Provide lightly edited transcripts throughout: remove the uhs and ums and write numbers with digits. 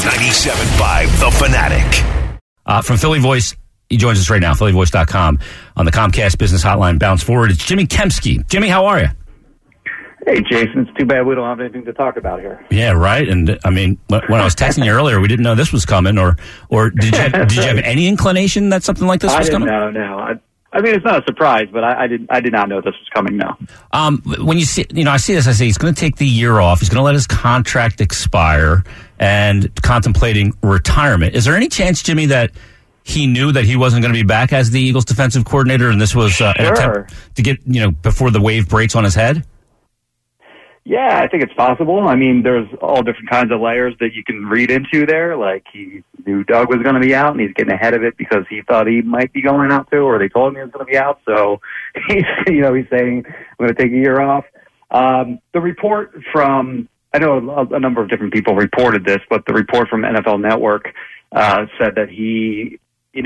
97.5 The Fanatic. From Philly Voice, he joins us right now, phillyvoice.com, on the Comcast Business Hotline Bounce Forward. It's Jimmy Kempski. Jimmy, how are you? Hey, Jason, it's too bad we don't have anything to talk about here. Yeah, right. And I mean, when I was texting you earlier, we didn't know this was coming, or did you have any inclination that something like this was coming? No. I mean, it's not a surprise, but I did not know this was coming. No. When you see, I see this, I say he's going to take the year off. He's going to let his contract expire and contemplating retirement. Is there any chance, Jimmy, that he knew that he wasn't going to be back as the Eagles defensive coordinator, and this was an attempt to get, before the wave breaks on his head? Yeah, I think it's possible. I mean, there's all different kinds of layers that you can read into there. Like, he knew Doug was going to be out, and he's getting ahead of it because he thought he might be going out too, or they told him he was going to be out. So he's saying, I'm going to take a year off. The report from, I know a number of different people reported this, but the report from NFL Network said that he's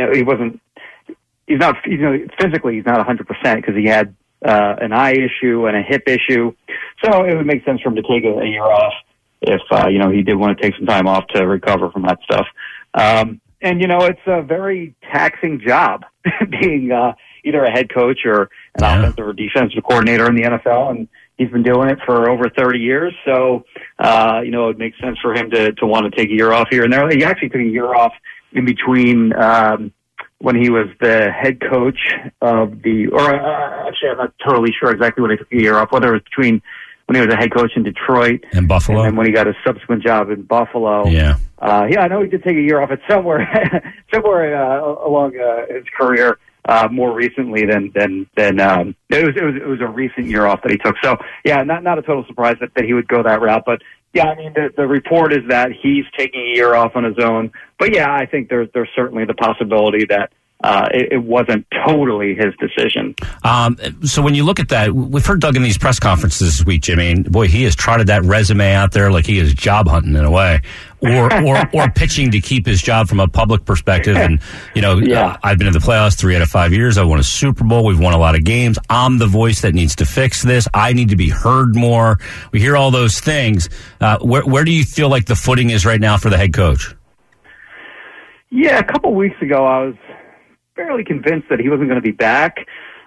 not physically, he's not 100% because he had an eye issue and a hip issue. So it would make sense for him to take a year off if, he did want to take some time off to recover from that stuff. And it's a very taxing job being either a head coach or an offensive or defensive coordinator in the NFL. And he's been doing it for over 30 years. So, it makes sense for him to want to take a year off here and there. He actually took a year off in between, when he was the head coach of actually, I'm not totally sure exactly when he took a year off, whether it was between when he was a head coach in Detroit and Buffalo, and then when he got a subsequent job in Buffalo. Yeah, I know he did take a year off at somewhere along his career. More recently than it was a recent year off that he took. So yeah, not a total surprise that he would go that route. But yeah, I mean the report is that he's taking a year off on his own. But yeah, I think there's certainly the possibility that it wasn't totally his decision. So when you look at that, we've heard Doug in these press conferences this week, Jimmy, and boy, he has trotted that resume out there like he is job hunting in a way, or pitching to keep his job from a public perspective. And, I've been in the playoffs 3 out of 5 years. I won a Super Bowl. We've won a lot of games. I'm the voice that needs to fix this. I need to be heard more. We hear all those things. Where do you feel like the footing is right now for the head coach? Yeah, a couple weeks ago, I was fairly convinced that he wasn't going to be back.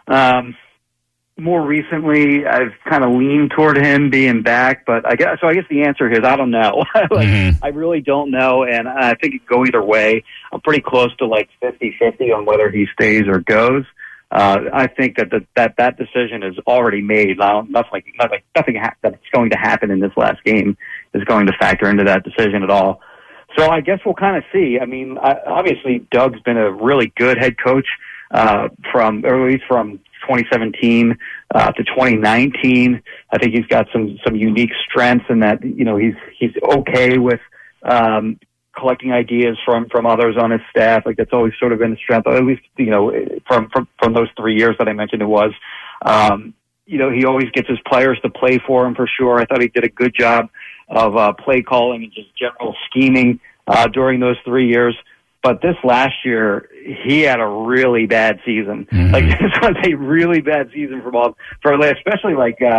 More recently, I've kind of leaned toward him being back, but I guess the answer is I don't know. I really don't know, and I think it could go either way. I'm pretty close to 50-50 on whether he stays or goes. I think that decision is already made. Nothing that's going to happen in this last game is going to factor into that decision at all. So I guess we'll kind of see. I mean, obviously Doug's been a really good head coach from 2017 to 2019. I think he's got some unique strengths in that he's okay with collecting ideas from others on his staff. Like that's always sort of been a strength. At least from those 3 years that I mentioned, it was. He always gets his players to play for him for sure. I thought he did a good job of play calling and just general scheming during those 3 years. But this last year, he had a really bad season. Mm-hmm. Like this was a really bad season especially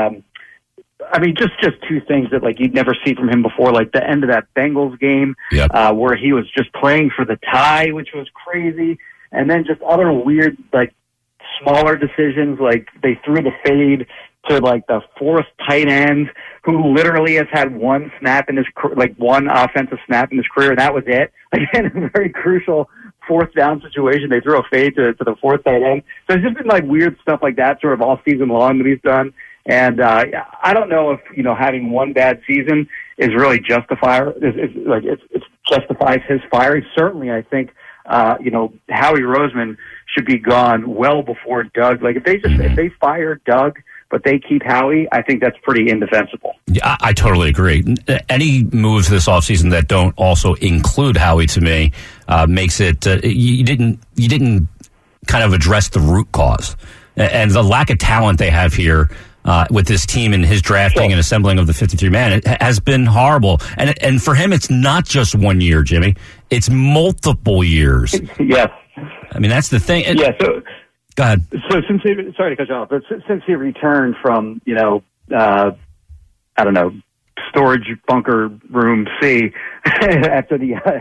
just two things that you'd never see from him before, like the end of that Bengals game, where he was just playing for the tie, which was crazy, and then just other weird smaller decisions, like they threw the fade to the fourth tight end, who literally has had one offensive snap in his career, and that was it. In a very crucial fourth down situation, they threw a fade to the fourth tight end. So it's just been weird stuff like that, sort of all season long that he's done. And I don't know if having one bad season is really justifies his firing. Certainly, I think Howie Roseman should be gone well before Doug. If they fire Doug but they keep Howie, I think that's pretty indefensible. Yeah, I totally agree. Any moves this offseason that don't also include Howie, to me, makes it you didn't kind of address the root cause and the lack of talent they have here. With this team and his drafting and assembling of the 53-man, it has been horrible. And for him, it's not just 1 year, Jimmy. It's multiple years. Yes. I mean, that's the thing. So go ahead. So sorry to cut you off, but since he returned from, storage bunker room C after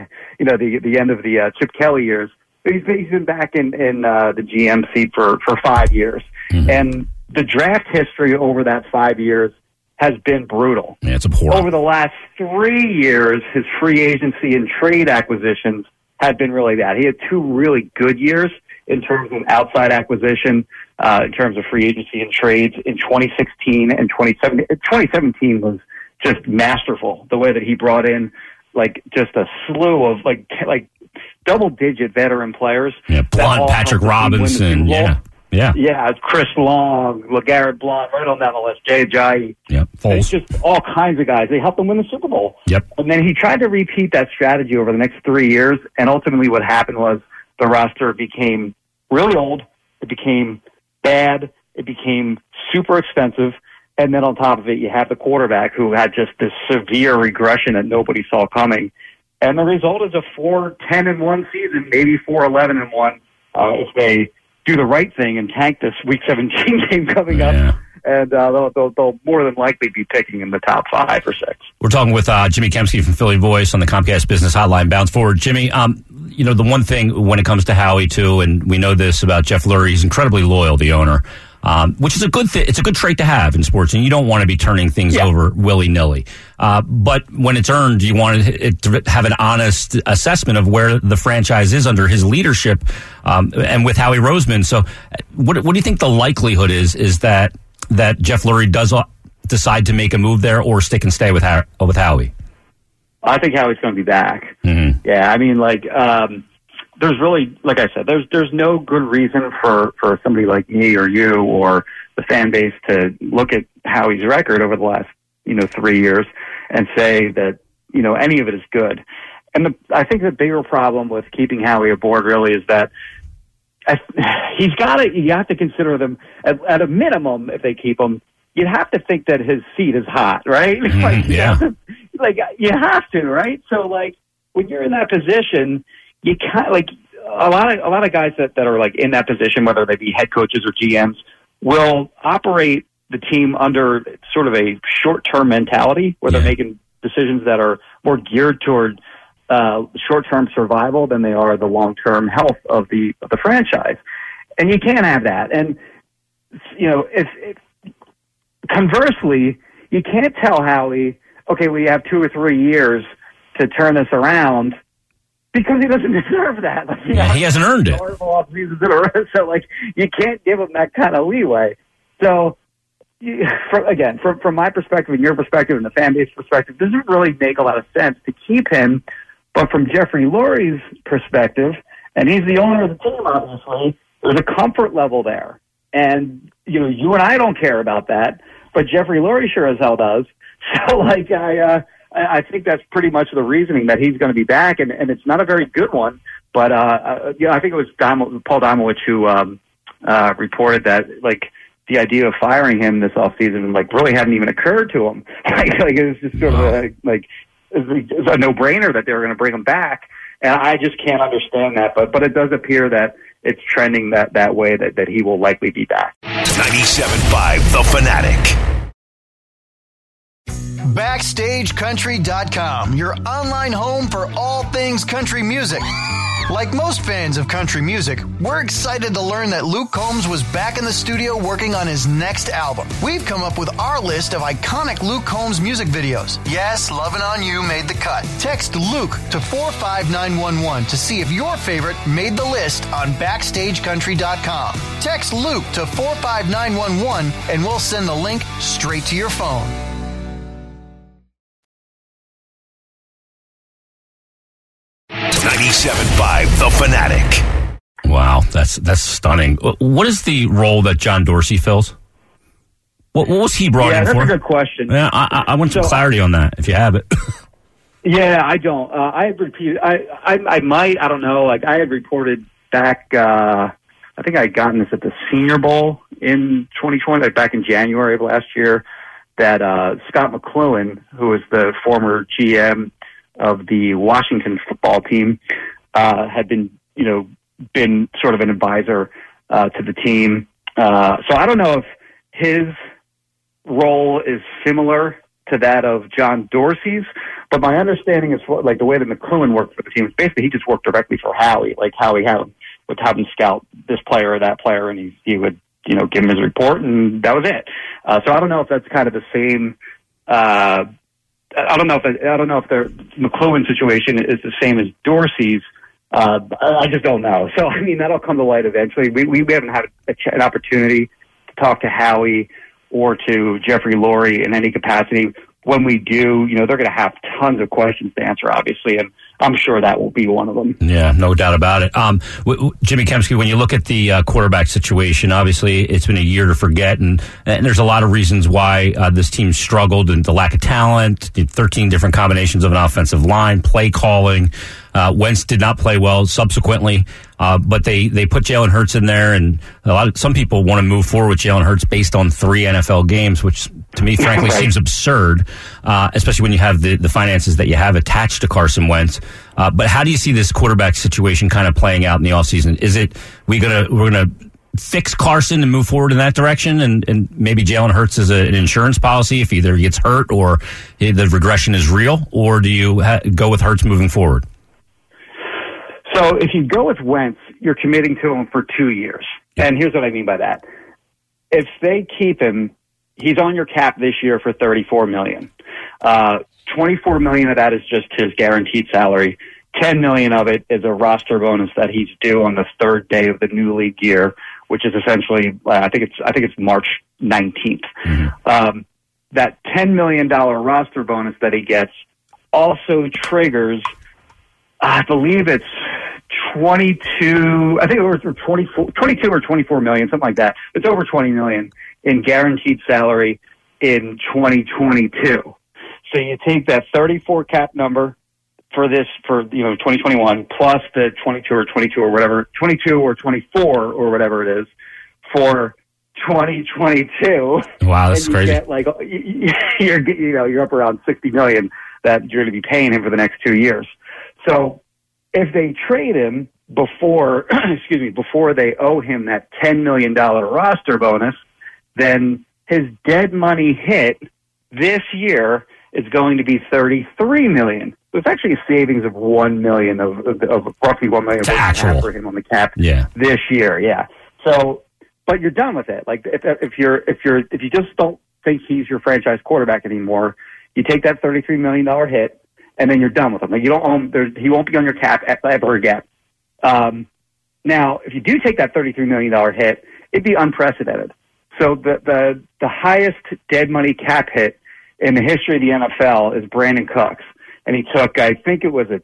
the end of the Chip Kelly years. He's been back in the GM seat for 5 years, and the draft history over that 5 years has been brutal. Yeah, it's abhorrent. Over the last 3 years, his free agency and trade acquisitions have been really bad. He had 2 really good years in terms of outside acquisition, in terms of free agency and trades in 2016 and 2017. 2017 was just masterful, the way that he brought in like just a slew of like double-digit veteran players. Yeah, Blunt, Patrick Robinson, yeah, it's Chris Long, LeGarrette Blunt, right on down the list, Jay Ajayi. Yep, It's just all kinds of guys. They helped him win the Super Bowl. Yep. And then he tried to repeat that strategy over the next 3 years, and ultimately what happened was the roster became really old, it became bad, it became super expensive, and then on top of it, you have the quarterback who had just this severe regression that nobody saw coming. And the result is a 4-10-1 season, maybe 4-11-1, if they do the right thing and tank this Week 17 game coming up. And they'll more than likely be picking in the top 5 or 6. We're talking with Jimmy Kempski from Philly Voice on the Comcast Business Hotline. Bounce forward, Jimmy. The one thing when it comes to Howie too, and we know this about Jeff Lurie, he's incredibly loyal, the owner. Which is a good thing. It's a good trait to have in sports, and you don't want to be turning things over willy-nilly. But when it's earned, you want it to have an honest assessment of where the franchise is under his leadership, and with Howie Roseman. So, what do you think the likelihood is that Jeff Lurie does decide to make a move there, or stick and stay with Howie? I think Howie's going to be back. Mm-hmm. Yeah, I mean, there's really, like I said, there's no good reason for somebody like me or you or the fan base to look at Howie's record over the last 3 years and say that any of it is good. And I think the bigger problem with keeping Howie aboard really is that you have to consider them at a minimum. If they keep him, you'd have to think that his seat is hot, right? You have to, right? So when you're in that position, you kind of a lot of guys that are in that position, whether they be head coaches or GMs, will operate the team under sort of a short-term mentality where they're making decisions that are more geared toward short-term survival than they are the long-term health of the franchise. And you can't have that. And if conversely, you can't tell Howie, okay, we have 2 or 3 years to turn this around, because he doesn't deserve that. He hasn't earned it. So, you can't give him that kind of leeway. So, from my perspective and your perspective and the fan base perspective, it doesn't really make a lot of sense to keep him. But from Jeffrey Lurie's perspective, and he's the owner of the team, obviously, there's a comfort level there. And, you and I don't care about that, but Jeffrey Lurie sure as hell does. So, I think that's pretty much the reasoning that he's going to be back, and it's not a very good one. But I think it was Paul Domowitch who reported that the idea of firing him this offseason really hadn't even occurred to him. It was just sort of it's a no-brainer that they were going to bring him back, and I just can't understand that. But it does appear that it's trending that way that he will likely be back. 97.5 The Fanatic. BackstageCountry.com, your online home for all things country music. Like most fans of country music, we're excited to learn that Luke Combs was back in the studio working on his next album. We've come up with our list of iconic Luke Combs music videos. Yes, Lovin' On You made the cut. Text Luke to 45911 to see if your favorite made the list on BackstageCountry.com. Text Luke to 45911 and we'll send the link straight to your phone. .97.5 The Fanatic. Wow, that's stunning. What is the role that John Dorsey fills? What was he brought in for? That's a good question. Yeah, I want some clarity on that, if you have it. Yeah, I don't. I had repeated. I might. I don't know. I had reported back. I think I had gotten this at the Senior Bowl in 2020, back in January of last year, that Scott McCloughan, who was the former GM of the Washington football team, had been sort of an advisor to the team. So I don't know if his role is similar to that of John Dorsey's. But my understanding is, like, the way that McClellan worked for the team is basically he just worked directly for Howie. Like, Howie would have him scout this player or that player, and he would, give him his report, and that was it. So I don't know if that's kind of the same. I don't know if the McClellan situation is the same as Dorsey's. I just don't know. So I mean, that'll come to light eventually. We haven't had an opportunity to talk to Howie or to Jeffrey Lurie in any capacity. When we do, they're going to have tons of questions to answer, obviously, and I'm sure that will be one of them. Yeah, no doubt about it. Jimmy Kempski, when you look at the quarterback situation, obviously it's been a year to forget, and there's a lot of reasons why this team struggled, and the lack of talent, the 13 different combinations of an offensive line, play calling. Wentz did not play well subsequently, but they put Jalen Hurts in there, and some people want to move forward with Jalen Hurts based on 3 NFL games, which to me, frankly, seems absurd, especially when you have the finances that you have attached to Carson Wentz. But how do you see this quarterback situation kind of playing out in the offseason? Is it we're gonna fix Carson and move forward in that direction, and maybe Jalen Hurts is an insurance policy if either he gets hurt or the regression is real, or do you go with Hurts moving forward? So if you go with Wentz, you're committing to him for 2 years. And here's what I mean by that. If they keep him, he's on your cap this year for $34 million. $24 million of that is just his guaranteed salary. $10 million of it is a roster bonus that he's due on the third day of the new league year, which is essentially, I think it's March 19th. Mm-hmm. That $10 million roster bonus that he gets also triggers, I believe it's 22, I think it was 22 or 24 million, something like that. It's over 20 million in guaranteed salary in 2022. So you take that 34 cap number for 2021 plus the 22 or whatever, 22 or 24 or whatever it is for 2022. Wow, that's crazy. Get you're up around 60 million that you're going to be paying him for the next 2 years. So if they trade him before they owe him that $10 million roster bonus, then his dead money hit this year is going to be $33 million. So it's actually a savings of $1 million of roughly $1 million for him on the cap this year. Yeah. So, but you're done with it. Like if you just don't think he's your franchise quarterback anymore, you take that $33 million hit, and then you're done with him. Like you don't own. He won't be on your cap ever again. Now, if you do take that $33 million hit, it'd be unprecedented. So the highest dead money cap hit in the history of the NFL is Brandon Cooks, and he took, I think it was a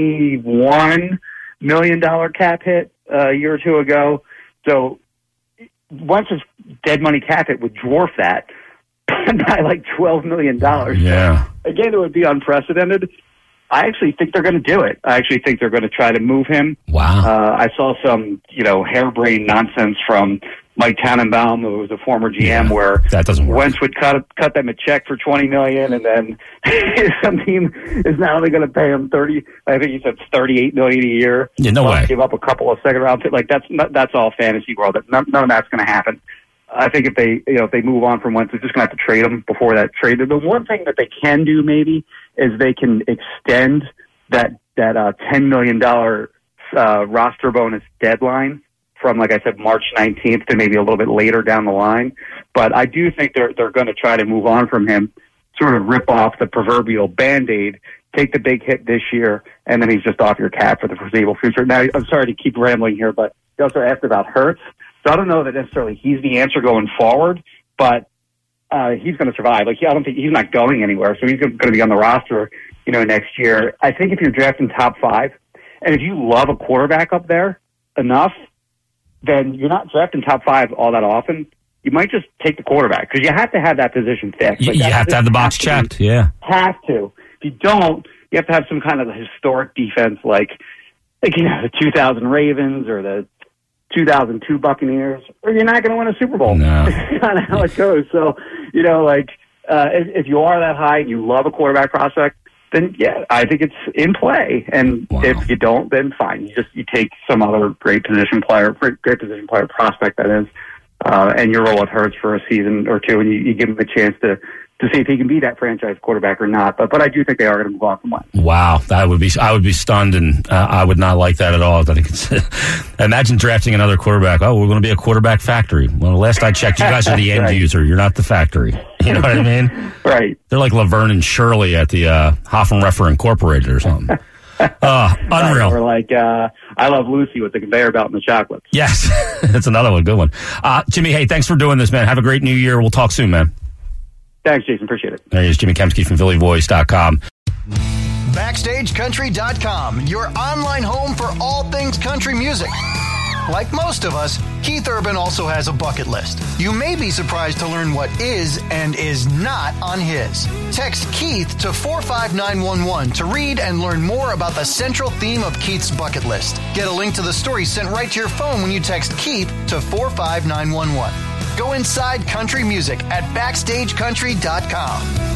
$21 million cap hit a year or two ago. So once his dead money cap hit would dwarf that by like $12 million. Yeah. So, again, it would be unprecedented. I actually think they're going to do it. I actually think they're going to try to move him. Wow. I saw some, harebrained nonsense from Mike Tannenbaum, who was a former GM, where that doesn't work. Wentz would cut them a check for $20 million, and then some team is now only going to pay him $38 million a year. Yeah, no way. Give up a couple of second round picks. Like that's all fantasy world. None of that's going to happen. I think if they move on from Wentz, they're just going to have to trade him before that trade. The one thing that they can do maybe is they can extend that $10 million roster bonus deadline from, like I said, March 19th to maybe a little bit later down the line. But I do think they're going to try to move on from him, sort of rip off the proverbial Band-Aid, take the big hit this year, and then he's just off your cap for the foreseeable future. Now, I'm sorry to keep rambling here, but you also asked about Hurts. So I don't know that necessarily he's the answer going forward, but he's going to survive. Like, I don't think he's not going anywhere, so he's going to be on the roster, next year. I think if you're drafting top 5, and if you love a quarterback up there enough, then you're not drafting top 5 all that often. You might just take the quarterback because you have to have that position fixed. You have to have the box checked. Yeah, have to. If you don't, you have to have some kind of a historic defense, like the 2000 Ravens or the 2002 Buccaneers, or you're not going to win a Super Bowl. No. That's kind of how it goes. So, if you are that high and you love a quarterback prospect, then yeah, I think it's in play. And if you don't, then fine. You take some other great position player prospect that is, and you roll with Hurts for a season or two, and you give him a chance to to see if he can be that franchise quarterback or not. But I do think they are going to move on from Wentz. Wow, I would be stunned, and I would not like that at all. I think imagine drafting another quarterback. Oh, we're going to be a quarterback factory. Well, last I checked, you guys are the end right. user. You're not the factory. You know what I mean? Right. They're like Laverne and Shirley at the Hoffenreffer Incorporated or something. Unreal. Or like I Love Lucy with the conveyor belt and the chocolates. Yes, that's another one. Good one. Jimmy, hey, thanks for doing this, man. Have a great new year. We'll talk soon, man. Thanks, Jason. Appreciate it. There he is, Jimmy Kempski from PhillyVoice.com. BackstageCountry.com, your online home for all things country music. Like most of us, Keith Urban also has a bucket list. You may be surprised to learn what is and is not on his. Text Keith to 45911 to read and learn more about the central theme of Keith's bucket list. Get a link to the story sent right to your phone when you text Keith to 45911. Go inside country music at BackstageCountry.com.